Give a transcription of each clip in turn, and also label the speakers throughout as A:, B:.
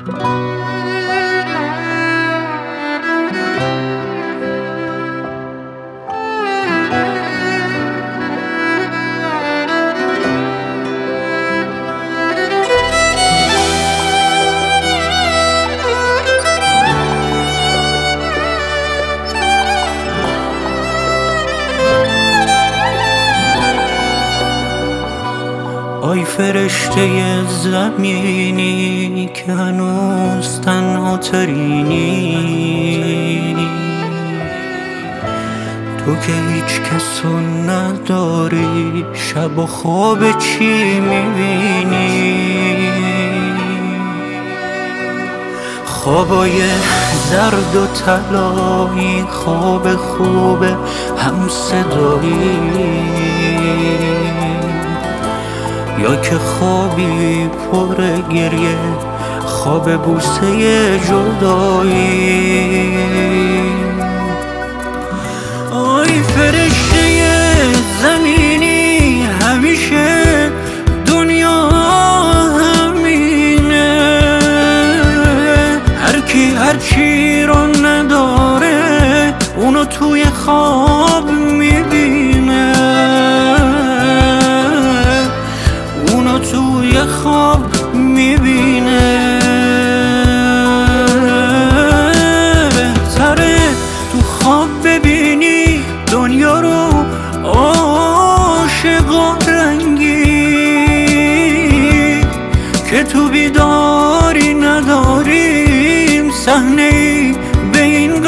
A: آی فرشته زمینی که هنوز تنها ترینی، تو که هیچ کسو نداری، شب و خواب چی میبینی؟ خوابای زرد و طلایی، خواب خوب هم صدایی، یا که خوابی پر گریه، خواب بوسه جدایی. آی فرشته زمینی، همیشه دنیا همینه، هر کی هر چی رو نداره اونو توی خواب میبینه، توی خواب میبینه. بهتره تو خواب ببینی دنیا رو عاشق و رنگی، که تو بیداری نداریم صحنه‌ای به این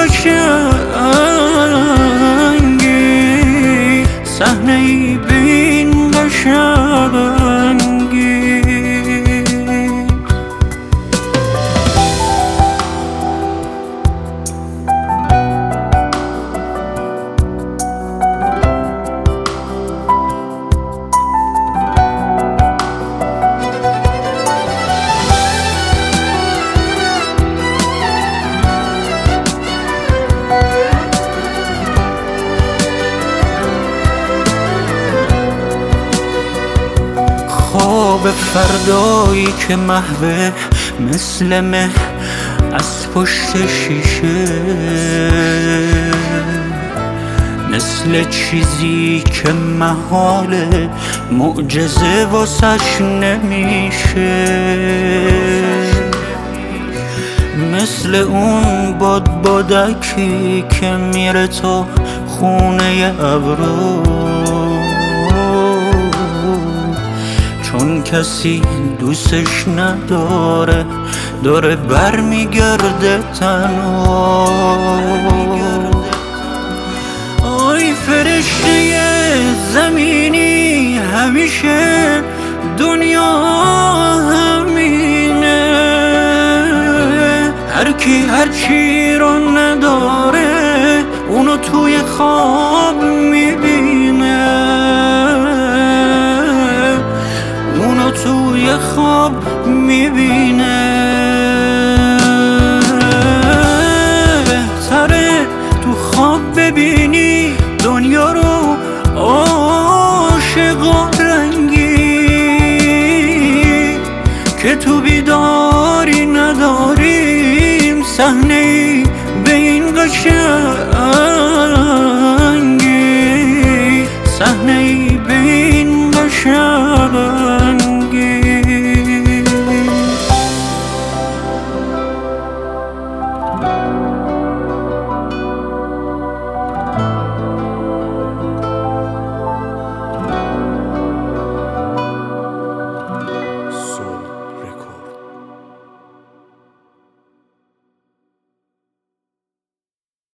A: قشنگی، صحنه‌ای به این قشنگی. خواب فردایی که محوه مثل مه از پشت شیشه، مثل چیزی که محاله معجزه واسش نمیشه، مثل اون بادکی که میره تا خونه ابرو، چون کسی دوستش نداره داره برمیگرده تنها. آی فرشته زمینی، همیشه دنیا همینه، هر کی هر چی رو نداره اونو توی خواب میبینه، توی خواب میبینه. بهتره تو خواب ببینی دنیا رو عاشق و رنگی، که تو بیداری نداریم صحنه‌ای به این قشنگی.